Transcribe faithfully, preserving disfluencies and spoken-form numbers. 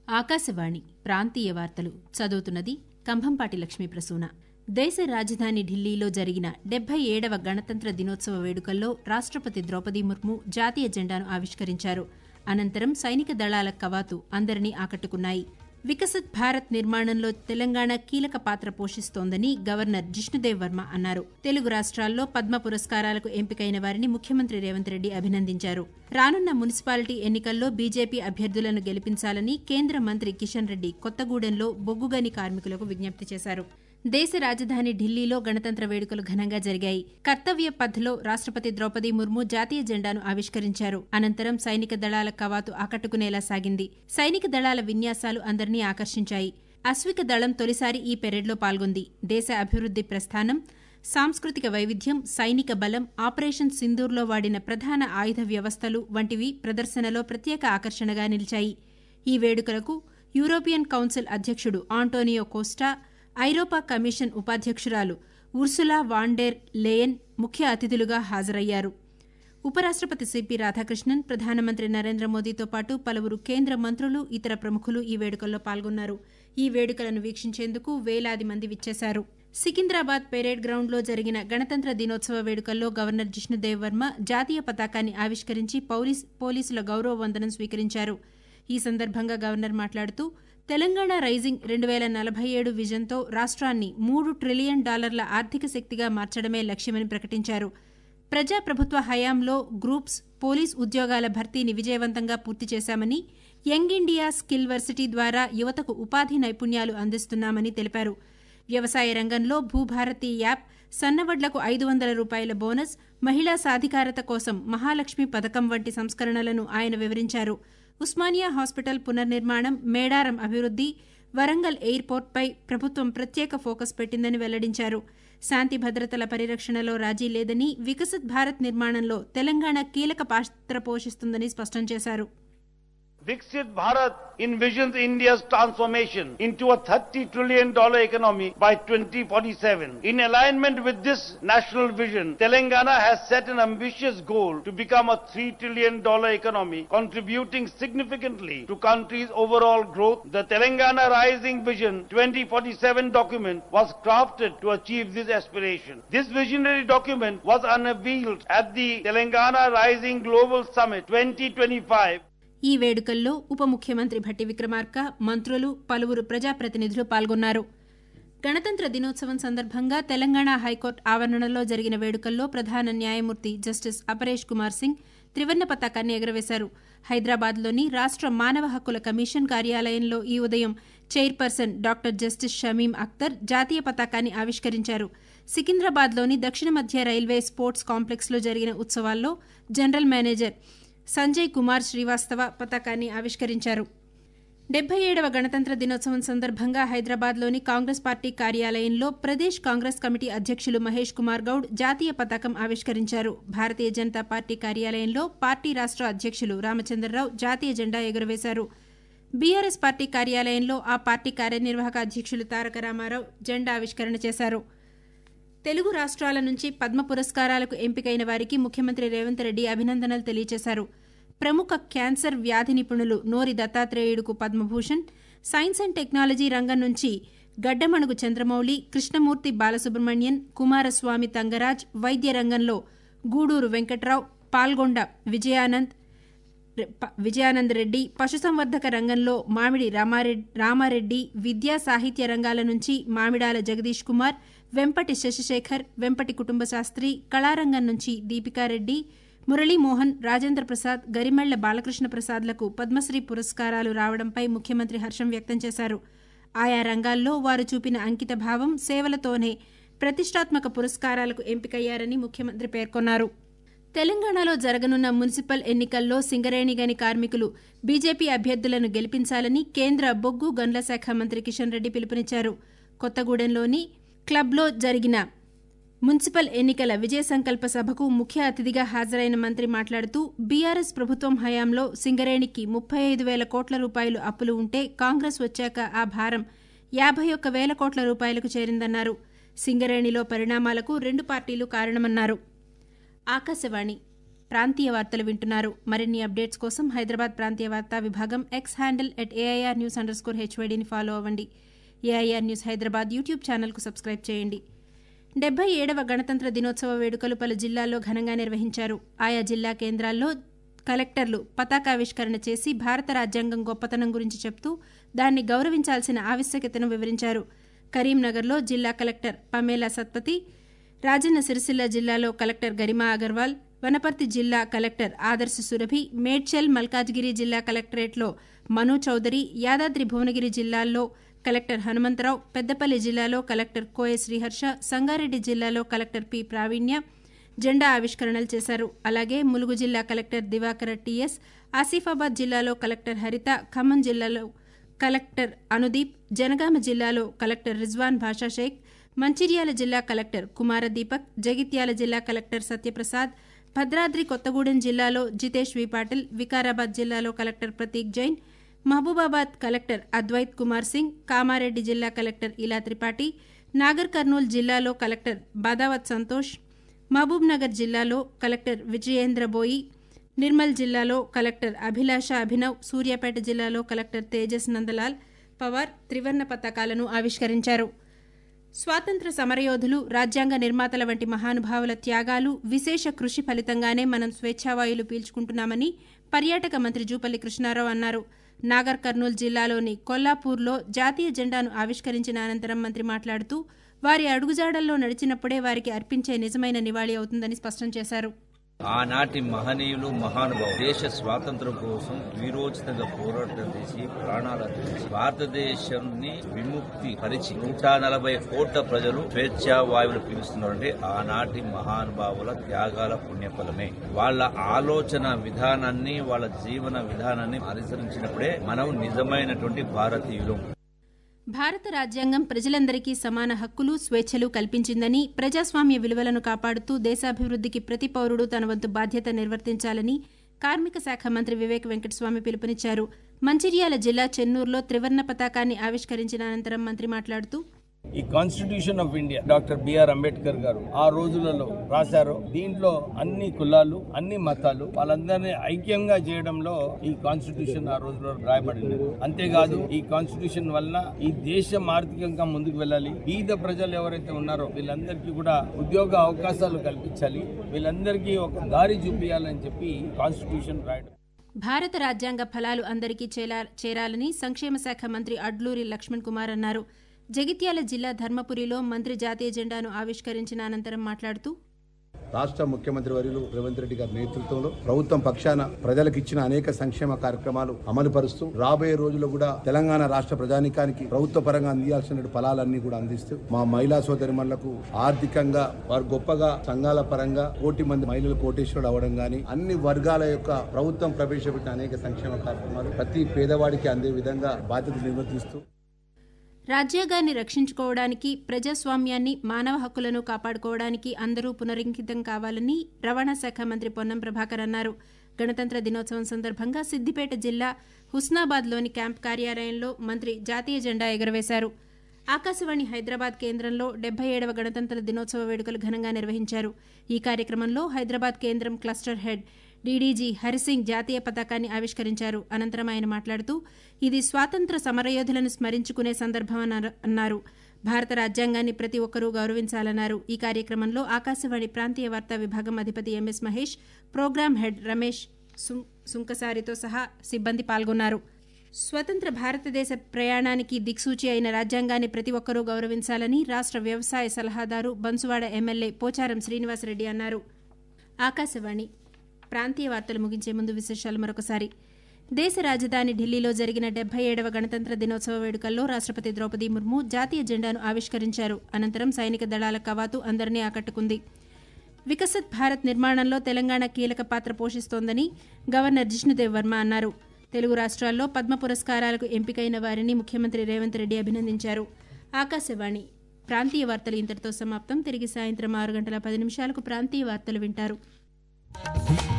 ఆకాశవాణి ప్రాంతీయ వార్తలు చదువుతున్నది కంభంపాటి లక్ష్మీ ప్రసూన. దేశ రాజధాని ఢిల్లీలో జరిగిన డెబ్బై ఏడవ గణతంత్ర దినోత్సవ వేడుకల్లో రాష్ట్రపతి ద్రౌపది ముర్ము జాతీయ జెండాను ఆవిష్కరించారు. అనంతరం సైనిక దళాల కవాతు అందరినీ ఆకట్టుకున్నాయి. వికసిత్ భారత్ నిర్మాణంలో తెలంగాణ కీలక పాత్ర పోషిస్తోందని గవర్నర్ జిష్ణుదేవ్ వర్మ అన్నారు. తెలుగు రాష్ట్రాల్లో పద్మ పురస్కారాలకు ఎంపికైన వారిని ముఖ్యమంత్రి రేవంత్ రెడ్డి అభినందించారు. రానున్న మున్సిపాలిటీ ఎన్నికల్లో బీజేపీ అభ్యర్థులను గెలిపించాలని కేంద్ర మంత్రి కిషన్ రెడ్డి కొత్తగూడెంలో బొగ్గుగని కార్మికులకు విజ్ఞప్తి చేశారు. దేశ రాజధాని ఢిల్లీలో గణతంత్ర వేడుకలు ఘనంగా జరిగాయి. కర్తవ్య పథ్లో రాష్ట్రపతి ద్రౌపది ముర్ము జాతీయ జెండాను ఆవిష్కరించారు. అనంతరం సైనిక దళాల కవాతు ఆకట్టుకునేలా సాగింది. సైనిక దళాల విన్యాసాలు అందరినీ ఆకర్షించాయి. అశ్విక దళం తొలిసారి ఈ పెరేడ్లో పాల్గొంది. దేశ అభివృద్ది ప్రస్థానం, సాంస్కృతిక వైవిధ్యం, సైనిక బలం, ఆపరేషన్ సింధూర్లో వాడిన ప్రధాన ఆయుధ వ్యవస్థలు వంటివి ప్రదర్శనలో ప్రత్యేక ఆకర్షణగా నిలిచాయి. ఈ వేడుకలకు యూరోపియన్ కౌన్సిల్ అధ్యక్షుడు ఆంటోనియో కోస్టా, ఐరోపా కమిషన్ ఉపాధ్యక్షురాలు ఉర్సులా వాన్ డెర్ లేయన్ ముఖ్య అతిథులుగా హాజరయ్యారు. ఉపరాష్ట్రపతి సిపి రాధాకృష్ణన్, ప్రధానమంత్రి నరేంద్ర మోదీతో పాటు పలువురు కేంద్ర మంత్రులు, ఇతర ప్రముఖులు ఈ వేడుకల్లో పాల్గొన్నారు. ఈ వేడుకలను వీక్షించేందుకు వేలాది మంది విచ్చేశారు. సికింద్రాబాద్ పెరేడ్ గ్రౌండ్లో జరిగిన గణతంత్ర దినోత్సవ వేడుకల్లో గవర్నర్ జిష్ణుదేవ్ వర్మ జాతీయ పతాకాన్ని ఆవిష్కరించి పోలీస్ పోలీసుల గౌరవ వందనం స్వీకరించారు. ఈ సందర్భంగా గవర్నర్ మాట్లాడుతూ, తెలంగాణ రైజింగ్ రెండు వేల నలభై ఏడు విజన్తో రాష్ట్రాన్ని మూడు ట్రిలియన్ డాలర్ల ఆర్థిక శక్తిగా మార్చడమే లక్ష్యమని ప్రకటించారు. ప్రజాప్రభుత్వ హయాంలో గ్రూప్స్, పోలీస్ ఉద్యోగాల భర్తీని విజయవంతంగా పూర్తి చేశామని, యంగ్ ఇండియా స్కిల్ వర్సిటీ ద్వారా యువతకు ఉపాధి నైపుణ్యాలు అందిస్తున్నామని తెలిపారు. వ్యవసాయ రంగంలో భూభారతి యాప్, సన్నవడ్లకు ఐదు వందల రూపాయల బోనస్, మహిళా సాధికారత కోసం మహాలక్ష్మి పథకం వంటి సంస్కరణలను ఆయన వివరించారు. ఉస్మానియా హాస్పిటల్ పునర్నిర్మాణం, మేడారం అభివృద్ది, వరంగల్ ఎయిర్పోర్ట్పై ప్రభుత్వం ప్రత్యేక ఫోకస్ పెట్టిందని వెల్లడించారు. శాంతి భద్రతల పరిరక్షణలో రాజీ లేదని, వికసిత్ భారత్ నిర్మాణంలో తెలంగాణ కీలక పాత్ర పోషిస్తుందని స్పష్టం చేశారు. Viksit Bharat envisions India's transformation into a thirty trillion dollar economy by twenty forty-seven. In alignment with this national vision, Telangana has set an ambitious goal to become a three trillion dollar economy, contributing significantly to country's overall growth. The Telangana Rising Vision twenty forty-seven document was crafted to achieve this aspiration. This visionary document was unveiled at the Telangana Rising Global Summit twenty twenty-five. ఈ వేడుకల్లో ఉప ముఖ్యమంత్రి భట్టి విక్రమార్క, మంత్రులు, పలువురు ప్రజాప్రతినిధులు పాల్గొన్నారు. గణతంత్ర దినోత్సవం సందర్భంగా తెలంగాణ హైకోర్టు ఆవరణలో జరిగిన వేడుకల్లో ప్రధాన న్యాయమూర్తి జస్టిస్ అపరేష్ కుమార్ సింగ్ త్రివర్ణ పతాకాన్ని ఎగురవేశారు. హైదరాబాద్లోని రాష్ట్ర మానవ హక్కుల కమిషన్ కార్యాలయంలో ఈ ఉదయం chairperson doctor justice Shamim Akhtar జాతీయ పతాకాన్ని ఆవిష్కరించారు. సికింద్రాబాద్లోని దక్షిణ మధ్య రైల్వే స్పోర్ట్స్ కాంప్లెక్స్లో జరిగిన ఉత్సవాల్లో జనరల్ మేనేజర్ సంజయ్ కుమార్ శ్రీవాస్తవ పతాకాన్ని ఆవిష్కరించారు. డెబ్బై ఏడవ గణతంత్ర దినోత్సవం సందర్భంగా హైదరాబాద్లోని కాంగ్రెస్ పార్టీ కార్యాలయంలో ప్రదేశ్ కాంగ్రెస్ కమిటీ అధ్యక్షులు మహేష్ కుమార్ గౌడ్ జాతీయ పతాకం ఆవిష్కరించారు. భారతీయ జనతా పార్టీ కార్యాలయంలో పార్టీ రాష్ట్ర అధ్యక్షులు రామచంద్రరావు జాతీయ జెండా ఎగురవేశారు. బీఆర్ఎస్ పార్టీ కార్యాలయంలో ఆ పార్టీ కార్యనిర్వాహక అధ్యక్షులు తారక రామారావు జెండా ఆవిష్కరణ చేశారు. తెలుగు రాష్ట్రాల నుంచి పద్మ పురస్కారాలకు ఎంపికైన వారికి ముఖ్యమంత్రి రేవంత్ రెడ్డి అభినందనలు తెలియజేశారు. ప్రముఖ క్యాన్సర్ వ్యాధి నిపుణులు నోరి దత్తాత్రేయుడుకు పద్మభూషణ్, సైన్స్ అండ్ టెక్నాలజీ రంగం నుంచి గడ్డమణుగు చంద్రమౌళి, కృష్ణమూర్తి బాలసుబ్రహ్మణ్యన్, కుమారస్వామి తంగరాజ్, వైద్య రంగంలో గూడూరు వెంకట్రావు, పాల్గొండ విజయానంద్ విజయానంద్ రెడ్డి, పశుసంవర్ధక రంగంలో మామిడి రామారెడ్డి రామారెడ్డి, విద్యా సాహిత్య రంగాల నుంచి మామిడాల జగదీష్ కుమార్, వెంపటి శశిశేఖర్, వెంపటి కుటుంబ శాస్త్రి, కళారంగం నుంచి దీపికారెడ్డి, మురళీమోహన్, రాజేంద్ర ప్రసాద్, గరిమెళ్ల బాలకృష్ణ ప్రసాద్లకు పద్మశ్రీ పురస్కారాలు రావడంపై ముఖ్యమంత్రి హర్షం వ్యక్తం చేశారు. ఆయా రంగాల్లో వారు చూపిన అంకిత భావం, సేవలతోనే ప్రతిష్టాత్మక పురస్కారాలకు ఎంపికయ్యారని ముఖ్యమంత్రి పేర్కొన్నారు. తెలంగాణలో జరగనున్న మున్సిపల్ ఎన్నికల్లో సింగరేణిగని కార్మికులు బీజేపీ అభ్యర్థులను గెలిపించాలని కేంద్ర బొగ్గు గనుల శాఖ మంత్రి కిషన్ రెడ్డి పిలుపునిచ్చారు. కొత్తగూడెంలోని క్లబ్లో జరిగిన మున్సిపల్ ఎన్నికల విజయ సంకల్ప సభకు ముఖ్య అతిథిగా హాజరైన మంత్రి మాట్లాడుతూ, బీఆర్ఎస్ ప్రభుత్వం హయాంలో సింగరేణికి ముప్పై ఐదు వేల కోట్ల రూపాయలు అప్పులు ఉంటే కాంగ్రెస్ వచ్చాక ఆ భారం యాభై ఒక్క వేల కోట్ల రూపాయలకు చేరిందన్నారు. సింగరేణిలో పరిణామాలకు రెండు పార్టీలు కారణమన్నారు. ఆకాశవాణి ప్రాంతీయ వార్తలు వింటున్నారు. మరిన్ని అప్డేట్స్ కోసం హైదరాబాద్ ప్రాంతీయ వార్తా విభాగం X handle at AIR news underscore హెచ్వైడీని ఫాలో అవ్వండి. ఏఐఆర్ న్యూస్ హైదరాబాద్ యూట్యూబ్ ఛానల్కు సబ్స్క్రైబ్ చేయండి. డెబ్బై ఏడవ గణతంత్ర దినోత్సవ వేడుకలు పలు జిల్లాల్లో ఘనంగా నిర్వహించారు. ఆయా జిల్లా కేంద్రాల్లో కలెక్టర్లు పతాకావిష్కరణ చేసి భారత రాజ్యాంగం గొప్పతనం గురించి చెప్తూ దాన్ని గౌరవించాల్సిన ఆవశ్యకతను వివరించారు. కరీంనగర్లో జిల్లా కలెక్టర్ పమేలా సత్పతి, రాజన్న సిరిసిల్ల జిల్లాలో కలెక్టర్ గరిమా అగర్వాల్, వనపర్తి జిల్లా కలెక్టర్ ఆదర్శ సురభి, మేడ్చల్ మల్కాజ్గిరి జిల్లా కలెక్టరేట్లో మను చౌదరి, యాదాద్రి భువనగిరి జిల్లాల్లో కలెక్టర్ హనుమంతరావు, పెద్దపల్లి జిల్లాలో కలెక్టర్ కోయ శ్రీహర్ష, సంగారెడ్డి జిల్లాలో కలెక్టర్ పి ప్రావీణ్య జెండా ఆవిష్కరణలు చేశారు. అలాగే ములుగు జిల్లా కలెక్టర్ దివాకర టీఎస్, ఆసిఫాబాద్ జిల్లాలో కలెక్టర్ హరిత, ఖమ్మం జిల్లాలో కలెక్టర్ అనుదీప్, జనగామ జిల్లాలో కలెక్టర్ రిజ్వాన్ భాషా షేక్, మంచిర్యాల జిల్లా కలెక్టర్ కుమార దీపక్, జగిత్యాల జిల్లా కలెక్టర్ సత్యప్రసాద్, భద్రాద్రి కొత్తగూడెం జిల్లాలో జితేష్ వి పాటిల్, వికారాబాద్ జిల్లాలో కలెక్టర్ ప్రతీక్ జైన్, మహబూబాబాద్ కలెక్టర్ అద్వైత్ కుమార్ సింగ్, కామారెడ్డి జిల్లా కలెక్టర్ ఇలా త్రిపాఠి, నాగర్ కర్నూల్ జిల్లాలో కలెక్టర్ బాదావత్ సంతోష్, మహబూబ్ నగర్ జిల్లాలో కలెక్టర్ విజయేంద్ర బోయి, నిర్మల్ జిల్లాలో కలెక్టర్ అభిలాష అభినవ్, సూర్యాపేట జిల్లాలో కలెక్టర్ తేజస్ నందలాల్ పవార్ త్రివర్ణ పతాకాలను ఆవిష్కరించారు. స్వాతంత్ర సమరయోధులు, రాజ్యాంగ నిర్మాతల వంటి మహానుభావుల త్యాగాలు, విశేష కృషి ఫలితంగానే మనం స్వేచ్ఛావాయులు పీల్చుకుంటున్నామని పర్యాటక మంత్రి జూపల్లి కృష్ణారావు అన్నారు. నాగర్ కర్నూల్ జిల్లాలోని కొల్లాపూర్లో జాతీయ జెండాను ఆవిష్కరించిన అనంతరం మంత్రి మాట్లాడుతూ వారి అడుగుజాడల్లో నడిచినప్పుడే వారికి అర్పించే నిజమైన నివాళి అవుతుందని స్పష్టం చేశారు. ఆనాటి మహనీయులు, మహానుభావులు దేశ స్వాతంత్ర్యం కోసం వీరోచితంగా పోరాటం చేసి ప్రాణాలు అర్పించి భారతదేశాన్ని విముక్తి పరిచి నూట నలభై కోట్ల ప్రజలు స్వేచ్ఛా వాయువులు పీలుస్తున్నారంటే ఆనాటి మహానుభావుల త్యాగాల పుణ్యఫలమే. వాళ్ళ ఆలోచన విధానాన్ని, వాళ్ళ జీవన విధానాన్ని అనుసరించినప్పుడే మనం నిజమైనటువంటి భారతీయులు. భారత రాజ్యాంగం ప్రజలందరికీ సమాన హక్కులు, స్వేచ్ఛలు కల్పించిందని, ప్రజాస్వామ్య విలువలను కాపాడుతూ దేశాభివృద్ధికి ప్రతి పౌరుడు తన వంతు బాధ్యత నిర్వర్తించాలని కార్మిక శాఖ మంత్రి వివేక్ వెంకటస్వామి పిలుపునిచ్చారు. మంచిర్యాల జిల్లా చెన్నూరులో త్రివర్ణ పతాకాన్ని ఆవిష్కరించిన అనంతరం మంత్రి మాట్లాడుతూ ఈ constitution of India doctor BR Ambedkar garu ఆ రోజులలో రాశారు. దీంట్లో అన్ని కులాలు, అన్ని మతాలు వాళ్ళందరినీ ఐక్యంగా చేయడంలో ఈ కాన్స్టిట్యూషన్ ఆ రోజులో రాయబడింది. అంతేకాదు ఈ కాన్స్టిట్యూషన్ వల్ల ఈ దేశం ఆర్థికంగా ముందుకు వెళ్ళాలి, బీద ప్రజలు ఎవరైతే ఉన్నారో వీళ్ళందరికీ కూడా ఉద్యోగ అవకాశాలు కల్పించాలి, వీళ్ళందరికీ ఒక దారి చూపించాలని చెప్పి కాన్స్టిట్యూషన్ రాయడం. భారత రాజ్యాంగ ఫలాలు అందరికీ చేరాలని సంక్షేమ శాఖ మంత్రి అడ్లూరి లక్ష్మణ్ కుమార్ అన్నారు. జగిత్యాల జిల్లా ధర్మపురిలో మంత్రి జాతీయ జెండాను ఆవిష్కరించిన అనంతరం మాట్లాడుతూ రాష్ట్ర ముఖ్యమంత్రి వర్యులు రేవంత్ రెడ్డి గారి నేతృత్వంలో ప్రభుత్వం పక్షాన ప్రజలకు ఇచ్చిన అనేక సంక్షేమ కార్యక్రమాలు అమలు పరుస్తూ రాబోయే రోజుల్లో కూడా తెలంగాణ రాష్ట్ర ప్రజానికానికి ప్రభుత్వ పరంగా అందించాల్సిన ఫలాలన్నీ కూడా అందిస్తూ మా మహిళా సోదరిమణులకు ఆర్థికంగా వారు గొప్పగా సంఘాల పరంగా కోటి మంది మహిళలు కోటేశ్వరుడు అవడం గానీ అన్ని వర్గాల యొక్క ప్రభుత్వం ప్రవేశపెట్టిన అనేక సంక్షేమ కార్యక్రమాలు ప్రతి పేదవాడికి అందే విధంగా బాధ్యత నిర్వర్తిస్తూ రాజ్యాంగాన్ని రక్షించుకోవడానికి, ప్రజాస్వామ్యాన్ని, మానవ హక్కులను కాపాడుకోవడానికి అందరూ పునరంకితం కావాలని రవాణా శాఖ మంత్రి పొన్నం ప్రభాకర్ అన్నారు. గణతంత్ర దినోత్సవం సందర్భంగా సిద్దిపేట జిల్లా హుస్నాబాద్లోని క్యాంప్ కార్యాలయంలో మంత్రి జాతీయ జెండా ఎగురవేశారు. ఆకాశవాణి హైదరాబాద్ కేంద్రంలో డెబ్బై ఏడవ గణతంత్ర దినోత్సవ వేడుకలు ఘనంగా నిర్వహించారు. ఈ కార్యక్రమంలో హైదరాబాద్ కేంద్రం క్లస్టర్ హెడ్ డీడీజీ హరిసింగ్ జాతీయ పతాకాన్ని ఆవిష్కరించారు. అనంతరం ఆయన మాట్లాడుతూ ఇది స్వాతంత్ర సమరయోధులను స్మరించుకునే సందర్భం అన్నారు. భారత రాజ్యాంగాన్ని ప్రతి ఒక్కరూ గౌరవించాలన్నారు. ఈ కార్యక్రమంలో ఆకాశవాణి ప్రాంతీయ వార్తా విభాగం అధిపతి MS Mahesh, programme head Ramesh సుంకసారితో సహా సిబ్బంది పాల్గొన్నారు. స్వతంత్ర భారతదేశ ప్రయాణానికి దిక్సూచి అయిన రాజ్యాంగాన్ని ప్రతి ఒక్కరూ గౌరవించాలని రాష్ట్ర వ్యవసాయ సలహాదారు బన్సువాడ ఎమ్మెల్యే పోచారం శ్రీనివాసరెడ్డి అన్నారు. ఆకాశవాణి ప్రాంతీయ వార్తలు ముగించే ముందు విశేషాలు మరొకసారి. దేశ రాజధాని ఢిల్లీలో జరిగిన డెబ్బై ఏడవ గణతంత్ర దినోత్సవ వేడుకల్లో రాష్ట్రపతి ద్రౌపది ముర్ము జాతీయ జెండాను ఆవిష్కరించారు. అనంతరం సైనిక దళాల కవాతు అందరినీ ఆకట్టుకుంది. వికసిత్ భారత్ నిర్మాణంలో తెలంగాణ కీలక పాత్ర పోషిస్తోందని గవర్నర్ జిష్ణుదేవ్ వర్మ అన్నారు. తెలుగు రాష్ట్రాల్లో పద్మ పురస్కారాలకు ఎంపికైన వారిని ముఖ్యమంత్రి రేవంత్ రెడ్డి అభినందించారు. ఆకాశవాణి ప్రాంతీయ వార్తలు ఇంతటితో సమాప్తం. తిరిగి సాయంత్రం ఆరు గంటల పది నిమిషాలకు ప్రాంతీయ వార్తలు వింటారు.